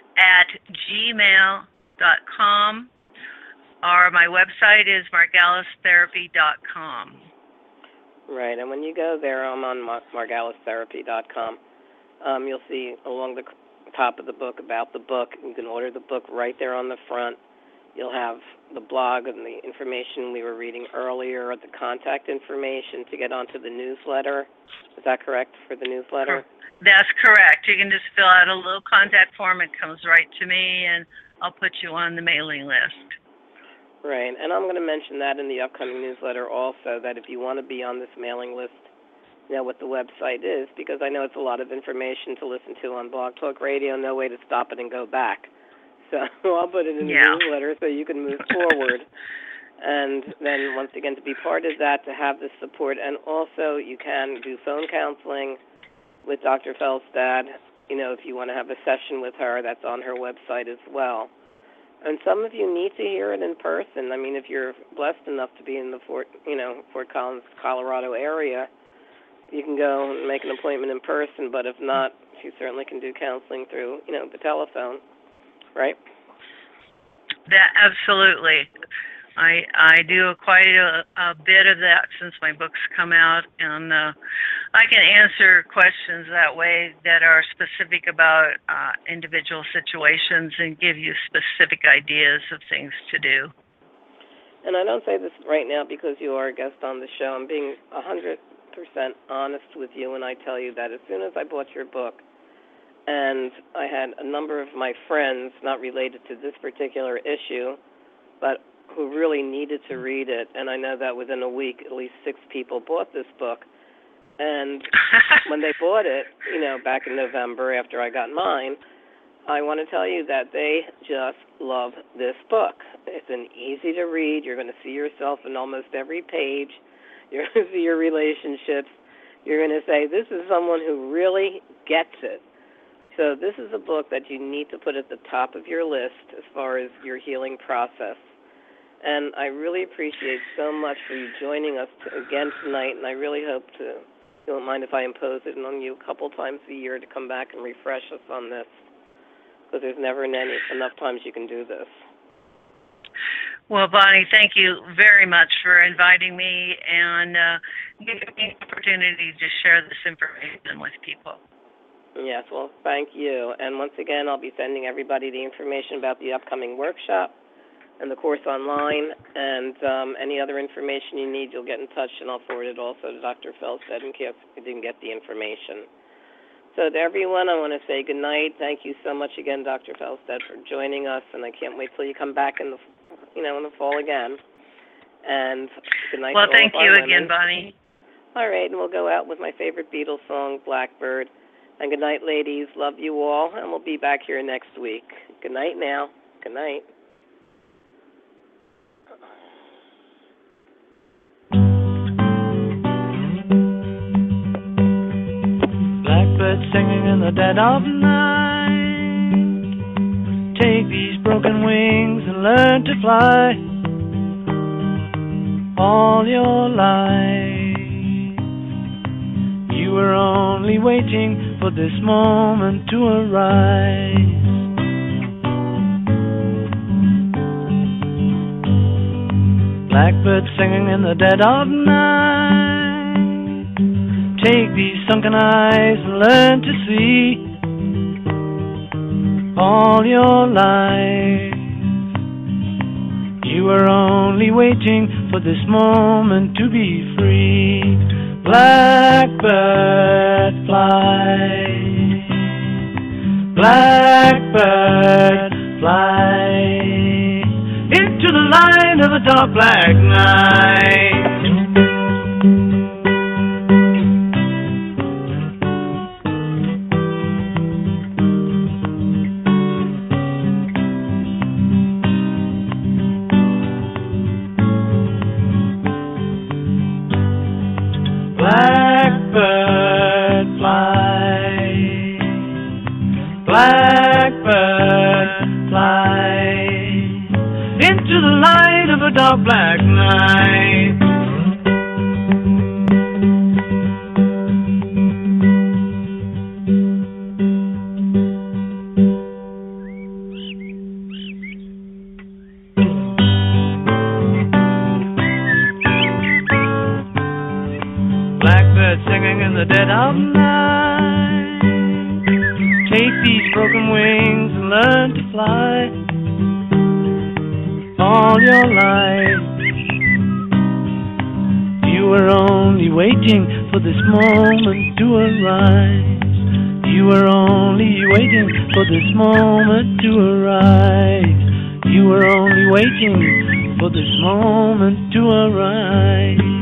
@gmail.com. Or my website is margalistherapy.com. Right, and when you go there, I'm on margalistherapy.com. You'll see along the top of the book about the book. You can order the book right there on the front. You'll have the blog and the information we were reading earlier, the contact information to get onto the newsletter. Is that correct for the newsletter? That's correct. You can just fill out a little contact form. It comes right to me, and I'll put you on the mailing list. Right, and I'm going to mention that in the upcoming newsletter also, that if you want to be on this mailing list, you know what the website is, because I know it's a lot of information to listen to on Blog Talk Radio, no way to stop it and go back. So I'll put it in the newsletter so you can move forward. And then, once again, to be part of that, to have the support. And also, you can do phone counseling with Dr. Felstad. You know, if you want to have a session with her, that's on her website as well. And some of you need to hear it in person. I mean, if you're blessed enough to be in the Fort Collins, Colorado area, you can go and make an appointment in person. But if not, you certainly can do counseling through, the telephone. Right? That absolutely. I do quite a bit of that since my books come out, and I can answer questions that way that are specific about individual situations and give you specific ideas of things to do. And I don't say this right now because you are a guest on the show. I'm being 100% honest with you when I tell you that as soon as I bought your book, and I had a number of my friends, not related to this particular issue, but who really needed to read it, and I know that within a week at least 6 people bought this book. And when they bought it, back in November after I got mine, I want to tell you that they just love this book. It's an easy to read. You're going to see yourself in almost every page. You're going to see your relationships. You're going to say, this is someone who really gets it. So this is a book that you need to put at the top of your list as far as your healing process. And I really appreciate so much for you joining us again tonight, and I really hope you don't mind if I impose it on you a couple times a year to come back and refresh us on this, because there's never enough times you can do this. Well, Bonnie, thank you very much for inviting me and giving me the opportunity to share this information with people. Yes, well, thank you. And once again, I'll be sending everybody the information about the upcoming workshop and the course online, and any other information you need, you'll get in touch, and I'll forward it also to Dr. Felstad in case you didn't get the information. So to everyone, I want to say good night. Thank you so much again, Dr. Felstad, for joining us, and I can't wait till you come back in the fall again. And good night. Well, to all thank of our you women. again, Bonnie. All right, and we'll go out with my favorite Beatles song, Blackbird. And good night, ladies. Love you all, and we'll be back here next week. Good night now. Good night. Blackbird singing in the dead of night. Take these broken wings and learn to fly. All your life you were only waiting for this moment to arise. Blackbird singing in the dead of night. Take these sunken eyes and learn to see. All your life you were only waiting for this moment to be free. Blackbird fly, blackbird fly into the light of a dark black night. Blackbird fly, blackbird fly into the light of a dark black night. Blackbird singing in the dead of night. Take these broken wings and learn to fly all your life. You were only waiting for this moment to arise. You were only waiting for this moment to arise. You were only waiting for this moment to arise.